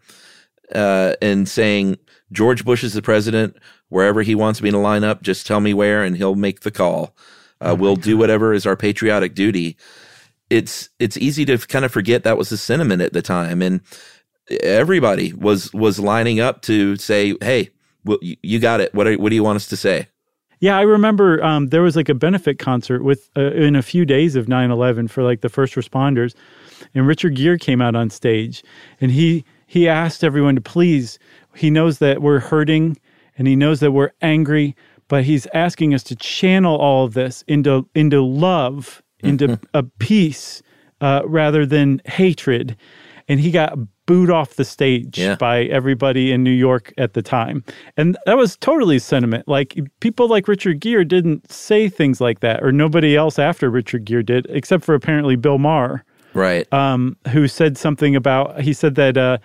and saying, George Bush is the president, wherever he wants me to line up, just tell me where and he'll make the call. We'll do whatever is our patriotic duty. It's easy to kind of forget that was the sentiment at the time. And everybody was lining up to say, hey, well, you got it. What do you want us to say? Yeah, I remember there was a benefit concert in a few days of 9/11 for the first responders, and Richard Gere came out on stage, and he asked everyone to please. He knows that we're hurting, and he knows that we're angry, but he's asking us to channel all of this into love, into a peace, rather than hatred. And he got booed off the stage by everybody in New York at the time. And that was totally sentiment. People like Richard Gere didn't say things like that, or nobody else after Richard Gere did, except for apparently Bill Maher. Right. Who said something about, he said that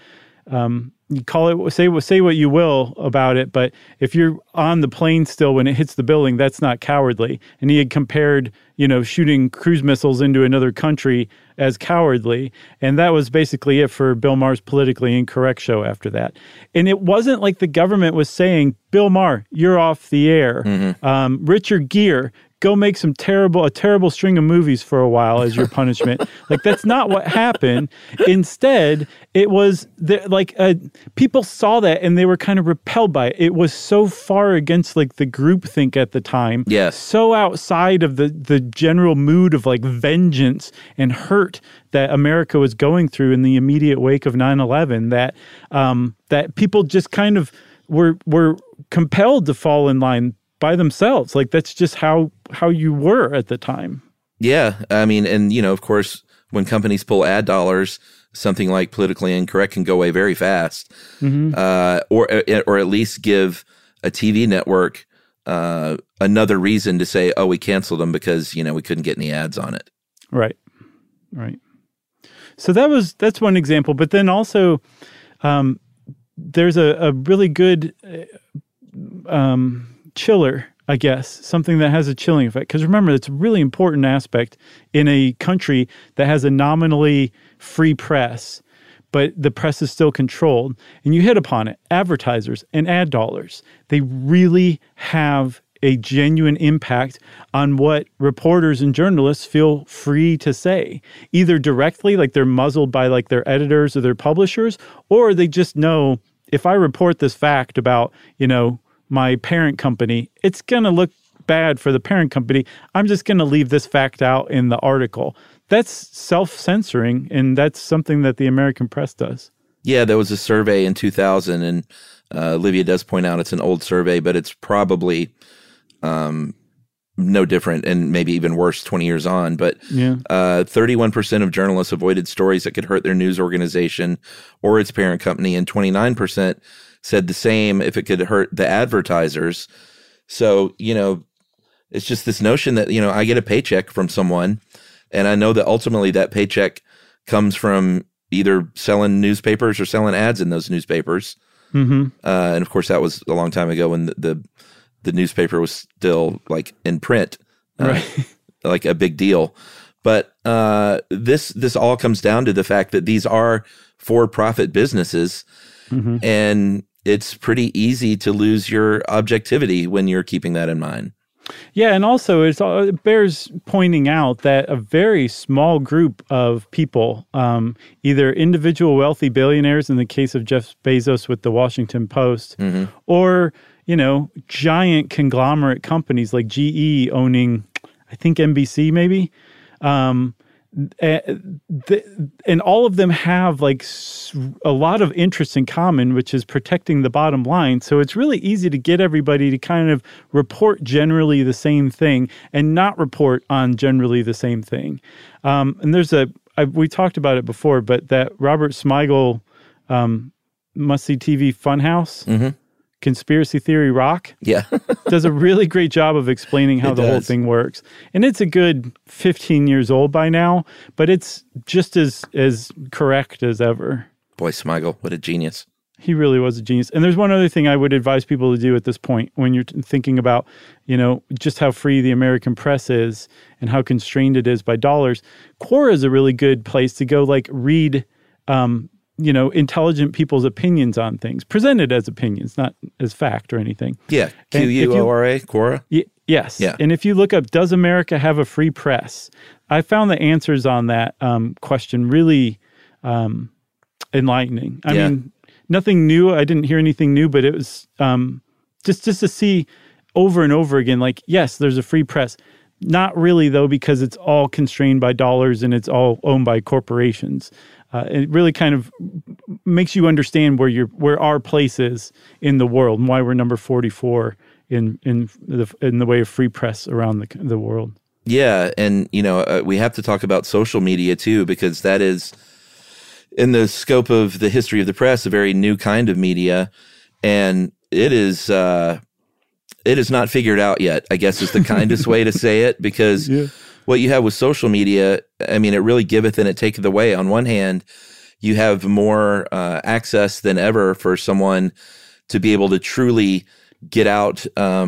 you call it, say what you will about it, but if you're on the plane still when it hits the building, that's not cowardly. And he had compared, shooting cruise missiles into another country as cowardly. And that was basically it for Bill Maher's Politically Incorrect show after that. And it wasn't like the government was saying, Bill Maher, you're off the air. Mm-hmm. Richard Gere, go make a terrible string of movies for a while as your punishment. That's not what happened. Instead, it was people saw that and they were kind of repelled by it. It was so far against the groupthink at the time. Yes. So outside of the general mood of vengeance and hurt that America was going through in the immediate wake of 9/11 that people just kind of were compelled to fall in line by themselves. That's just how you were at the time. Yeah. I mean, and, of course, when companies pull ad dollars, something like Politically Incorrect can go away very fast. Mm-hmm. Or at least give a TV network another reason to say, oh, we canceled them because, we couldn't get any ads on it. Right. So that's one example. But then also, there's a really good chiller, I guess, something that has a chilling effect. Because remember, it's a really important aspect in a country that has a nominally free press, but the press is still controlled. And you hit upon it, advertisers and ad dollars. They really have a genuine impact on what reporters and journalists feel free to say, either directly, like they're muzzled by like their editors or their publishers, or they just know if I report this fact about, my parent company, it's going to look bad for the parent company. I'm just going to leave this fact out in the article. That's self-censoring, and that's something that the American press does. Yeah, there was a survey in 2000, and Livia does point out it's an old survey, but it's probably no different and maybe even worse 20 years on. But 31% of journalists avoided stories that could hurt their news organization or its parent company, and 29% said the same if it could hurt the advertisers. So, it's just this notion that, I get a paycheck from someone, and I know that ultimately that paycheck comes from either selling newspapers or selling ads in those newspapers. Mm-hmm. And of course, that was a long time ago when the newspaper was still like in print, right. Like a big deal. But this all comes down to the fact that these are for-profit businesses, mm-hmm. and it's pretty easy to lose your objectivity when you're keeping that in mind. Yeah, and also it bears pointing out that a very small group of people, either individual wealthy billionaires in the case of Jeff Bezos with the Washington Post, mm-hmm. or giant conglomerate companies like GE owning, I think, NBC maybe, and all of them have like a lot of interests in common, which is protecting the bottom line. So it's really easy to get everybody to kind of report generally the same thing and not report on generally the same thing. And there's we talked about it before, but that Robert Smigel must-see TV Funhouse, mm-hmm. Conspiracy Theory Rock, does a really great job of explaining how the whole thing works. And it's a good 15 years old by now, but it's just as correct as ever. Boy, Smigel, what a genius. He really was a genius. And there's one other thing I would advise people to do at this point when you're thinking about, just how free the American press is and how constrained it is by dollars. Quora is a really good place to go read intelligent people's opinions on things, presented as opinions, not as fact or anything. Yeah, Quora, Quora. Yes. Yeah. And if you look up, does America have a free press? I found the answers on that question really enlightening. I mean, nothing new. I didn't hear anything new, but it was just to see over and over again, yes, there's a free press. Not really, though, because it's all constrained by dollars and it's all owned by corporations. It really kind of makes you understand where our place is in the world and why we're number 44 in the way of free press around the world. Yeah, and we have to talk about social media too, because that is, in the scope of the history of the press, a very new kind of media, and it is not figured out yet, I guess is the kindest way to say it, because what you have with social media, I mean, it really giveth and it taketh away. On one hand, you have more access than ever for someone to be able to truly get out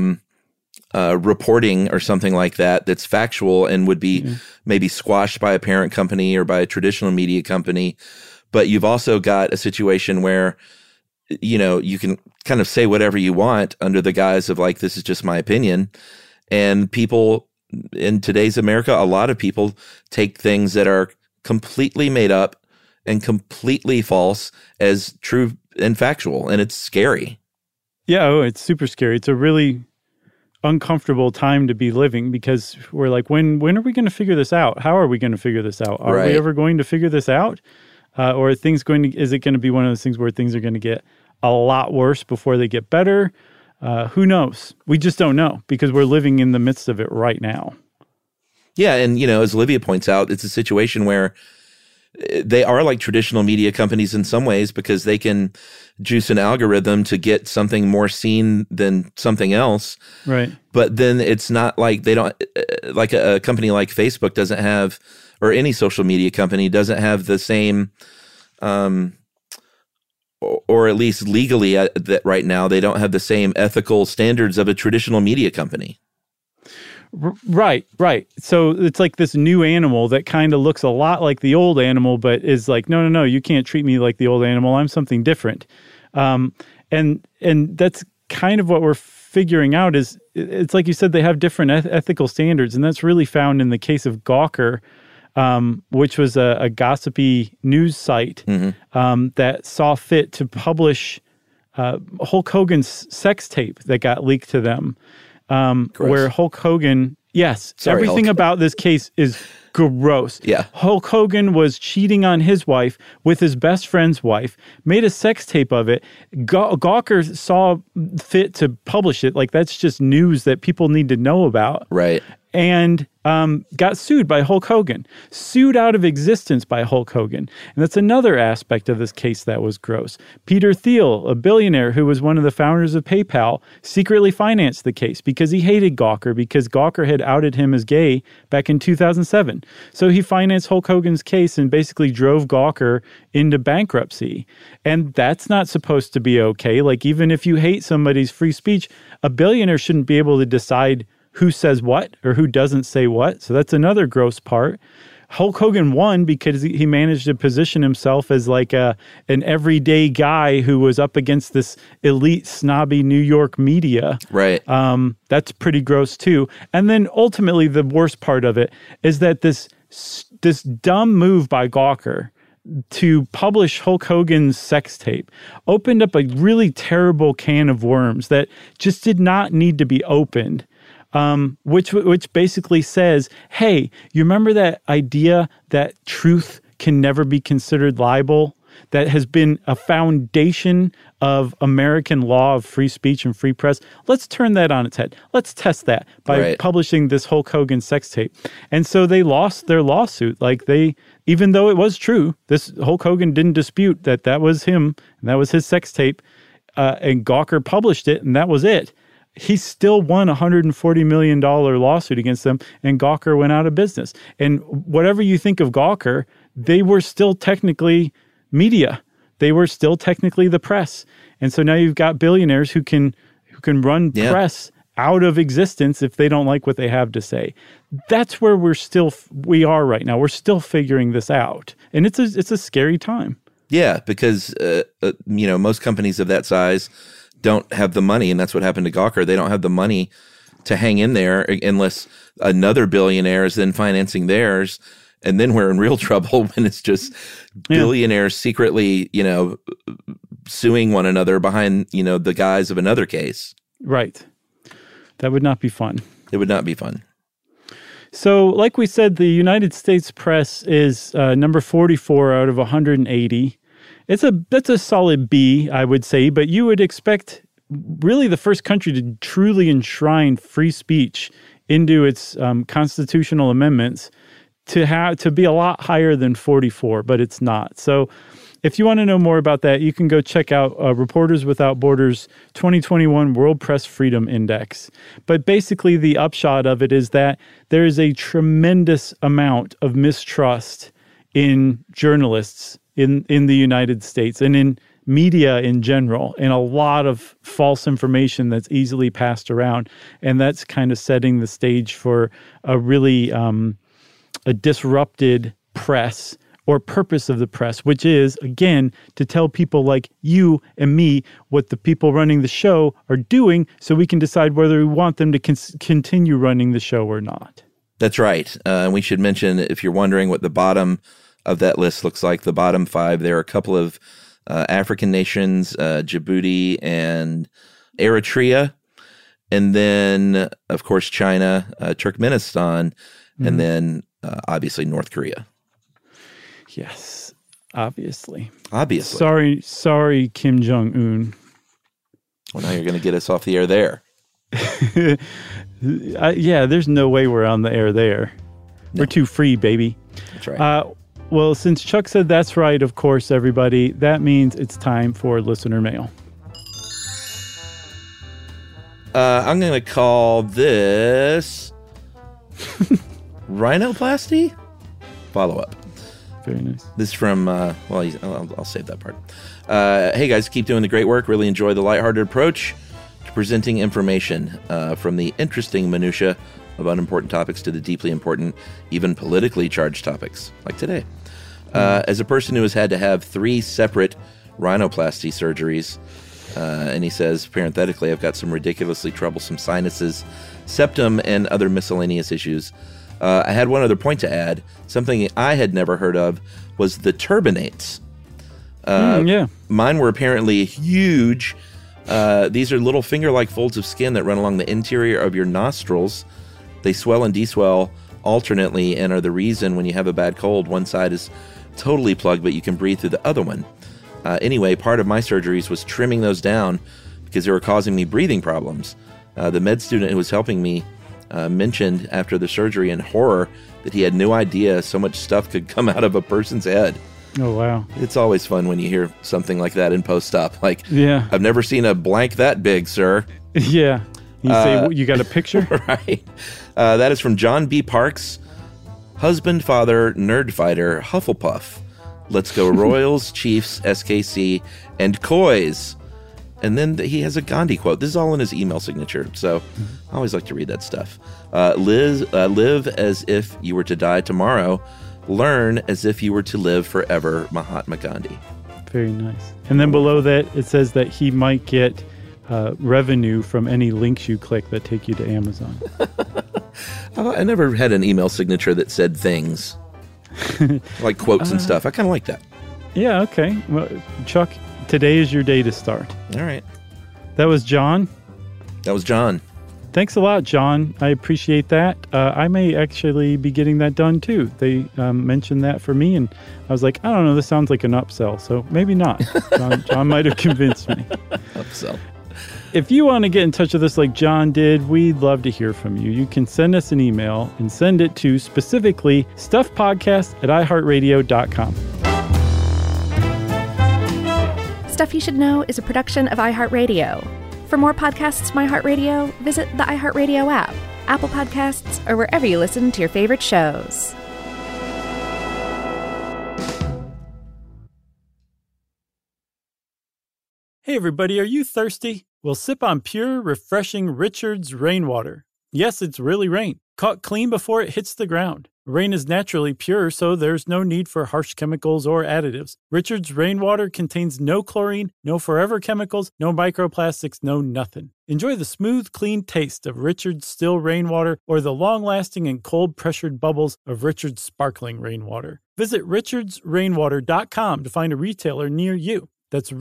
reporting or something like that that's factual and would be maybe squashed by a parent company or by a traditional media company. But you've also got a situation where, you can kind of say whatever you want under the guise of this is just my opinion. And people in today's America, a lot of people take things that are completely made up and completely false as true and factual. And it's scary. Yeah, it's super scary. It's a really uncomfortable time to be living because we're when are we going to figure this out? How are we going to figure this out? Are we ever going to figure this out? Or is it going to be one of those things where things are going to get a lot worse before they get better? Who knows? We just don't know because we're living in the midst of it right now. Yeah, and as Olivia points out, it's a situation where they are like traditional media companies in some ways because they can juice an algorithm to get something more seen than something else. Right. But then it's not like they don't, like a company like Facebook doesn't have, or any social media company doesn't have the same, or at least legally that right now, they don't have the same ethical standards of a traditional media company. Right. So it's like this new animal that kind of looks a lot like the old animal, but is like, no, you can't treat me like the old animal. I'm something different. And that's kind of what we're figuring out is, it's like you said, they have different ethical standards. And that's really found in the case of Gawker, which was a gossipy news site that saw fit to publish Hulk Hogan's sex tape that got leaked to them. Where Hulk Hogan, everything about this case is gross. Yeah. Hulk Hogan was cheating on his wife with his best friend's wife, made a sex tape of it. Gawker saw fit to publish it. Like, that's just news that people need to know about. Right. And got sued by Hulk Hogan, sued out of existence by Hulk Hogan. And that's another aspect of this case that was gross. Peter Thiel, a billionaire who was one of the founders of PayPal, secretly financed the case because he hated Gawker because Gawker had outed him as gay back in 2007. So he financed Hulk Hogan's case and basically drove Gawker into bankruptcy. And that's not supposed to be okay. Like, even if you hate somebody's free speech, a billionaire shouldn't be able to decide who says what or who doesn't say what. So that's another gross part. Hulk Hogan won because he managed to position himself as like an everyday guy who was up against this elite, snobby New York media. Right. That's pretty gross too. And then ultimately the worst part of it is that this dumb move by Gawker to publish Hulk Hogan's sex tape opened up a really terrible can of worms that just did not need to be opened. Which basically says, hey, you remember that idea that truth can never be considered libel? That has been a foundation of American law of free speech and free press. Let's turn that on its head. Let's test that by publishing this Hulk Hogan sex tape. And so they lost their lawsuit. Like, even though it was true, this Hulk Hogan didn't dispute that was him and that was his sex tape. And Gawker published it and that was it. He still won a $140 million lawsuit against them, and Gawker went out of business. And whatever you think of Gawker, they were still technically media. They were still technically the press. And so now you've got billionaires who can run press out of existence if they don't like what they have to say. That's where we are right now. We're still figuring this out, and it's a scary time. Yeah, because most companies of that size don't have the money, and that's what happened to Gawker. They don't have the money to hang in there unless another billionaire is then financing theirs, and then we're in real trouble when it's just billionaires secretly, suing one another behind, the guise of another case. Right. That would not be fun. It would not be fun. So, like we said, the United States press is number 44 out of 180. That's a solid B, I would say, but you would expect really the first country to truly enshrine free speech into its constitutional amendments to be a lot higher than 44, but it's not. So if you want to know more about that, you can go check out Reporters Without Borders 2021 World Press Freedom Index. But basically the upshot of it is that there is a tremendous amount of mistrust in journalists in the United States and in media in general, and a lot of false information that's easily passed around. And that's kind of setting the stage for a really a disrupted press or purpose of the press, which is, again, to tell people like you and me what the people running the show are doing so we can decide whether we want them to continue running the show or not. That's right. We should mention, if you're wondering what the bottom of that list looks like, the bottom 5, there are a couple of African nations, Djibouti and Eritrea, and then, of course, China, Turkmenistan, and then obviously North Korea. Yes, obviously. Sorry, Kim Jong-un. Well, now you're going to get us off the air there. Yeah, there's no way we're on the air there. No. We're too free, baby. That's right. Well, since Chuck said that's right, of course, everybody, that means it's time for listener mail. I'm going to call this rhinoplasty? Follow-up. Very nice. This is from, I'll save that part. Hey, guys, keep doing the great work. Really enjoy the lighthearted approach to presenting information from the interesting minutia of unimportant topics to the deeply important, even politically charged topics, like today. As a person who has had to have 3 separate rhinoplasty surgeries, and he says, parenthetically, I've got some ridiculously troublesome sinuses, septum, and other miscellaneous issues. I had one other point to add. Something I had never heard of was the turbinates. Yeah. Mine were apparently huge. These are little finger-like folds of skin that run along the interior of your nostrils. They swell and deswell alternately and are the reason when you have a bad cold, one side is totally plugged, but you can breathe through the other one. Anyway, part of my surgeries was trimming those down because they were causing me breathing problems. The med student who was helping me mentioned after the surgery in horror that he had no idea so much stuff could come out of a person's head. Oh, wow. It's always fun when you hear something like that in post-op. Like, Yeah. I've never seen a blank that big, sir. Yeah. You say, you got a picture? Right. That is from John B. Parks, husband, father, nerd fighter, Hufflepuff. Let's go Royals, Chiefs, SKC, and Coys. And then he has a Gandhi quote. This is all in his email signature, so I always like to read that stuff. Live as if you were to die tomorrow. Learn as if you were to live forever, Mahatma Gandhi. Very nice. And then below that, it says that he might get revenue from any links you click that take you to Amazon. I never had an email signature that said things. Like quotes and stuff. I kind of like that. Yeah, okay. Well, Chuck, today is your day to start. All right. That was John. That was John. Thanks a lot, John. I appreciate that. I may actually be getting that done, too. They mentioned that for me, and I was like, I don't know, this sounds like an upsell, so maybe not. John might have convinced me. Upsell. If you want to get in touch with us like John did, we'd love to hear from you. You can send us an email and send it to specifically stuffpodcast@iheartradio.com. Stuff You Should Know is a production of iHeartRadio. For more podcasts from iHeartRadio, visit the iHeartRadio app, Apple Podcasts, or wherever you listen to your favorite shows. Hey everybody, are you thirsty? Well, sip on pure, refreshing Richard's Rainwater. Yes, it's really rain, caught clean before it hits the ground. Rain is naturally pure, so there's no need for harsh chemicals or additives. Richard's Rainwater contains no chlorine, no forever chemicals, no microplastics, no nothing. Enjoy the smooth, clean taste of Richard's Still Rainwater or the long-lasting and cold-pressured bubbles of Richard's Sparkling Rainwater. Visit richardsrainwater.com to find a retailer near you. That's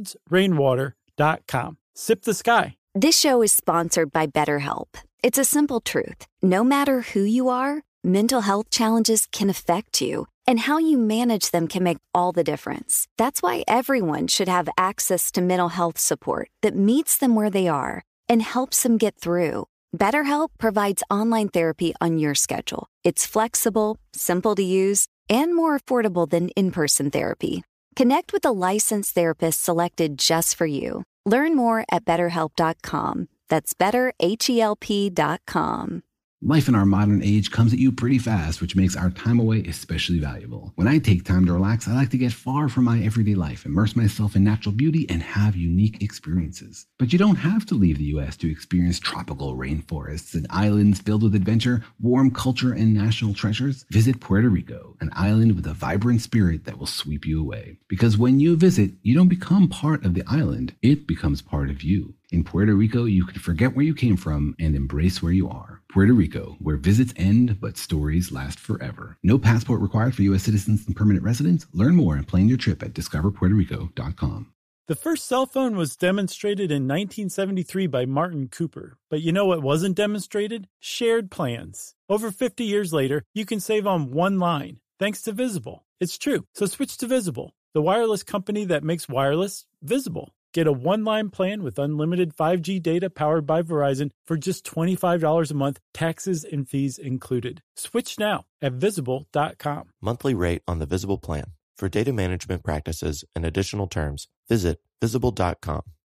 richardsrainwater.com. Sip the sky. This show is sponsored by BetterHelp. It's a simple truth. No matter who you are, mental health challenges can affect you, and how you manage them can make all the difference. That's why everyone should have access to mental health support that meets them where they are and helps them get through. BetterHelp provides online therapy on your schedule. It's flexible, simple to use, and more affordable than in-person therapy. Connect with a licensed therapist selected just for you. Learn more at BetterHelp.com. That's BetterHelp.com. Life in our modern age comes at you pretty fast, which makes our time away especially valuable. When I take time to relax, I like to get far from my everyday life, immerse myself in natural beauty, and have unique experiences. But you don't have to leave the U.S. to experience tropical rainforests and islands filled with adventure, warm culture, and national treasures. Visit Puerto Rico, an island with a vibrant spirit that will sweep you away. Because when you visit, you don't become part of the island, it becomes part of you. In Puerto Rico, you can forget where you came from and embrace where you are. Puerto Rico, where visits end, but stories last forever. No passport required for U.S. citizens and permanent residents. Learn more and plan your trip at discoverpuertorico.com. The first cell phone was demonstrated in 1973 by Martin Cooper. But you know what wasn't demonstrated? Shared plans. Over 50 years later, you can save on one line, thanks to Visible. It's true, so switch to Visible, the wireless company that makes wireless visible. Get a one-line plan with unlimited 5G data powered by Verizon for just $25 a month, taxes and fees included. Switch now at Visible.com. Monthly rate on the Visible plan. For data management practices and additional terms, visit Visible.com.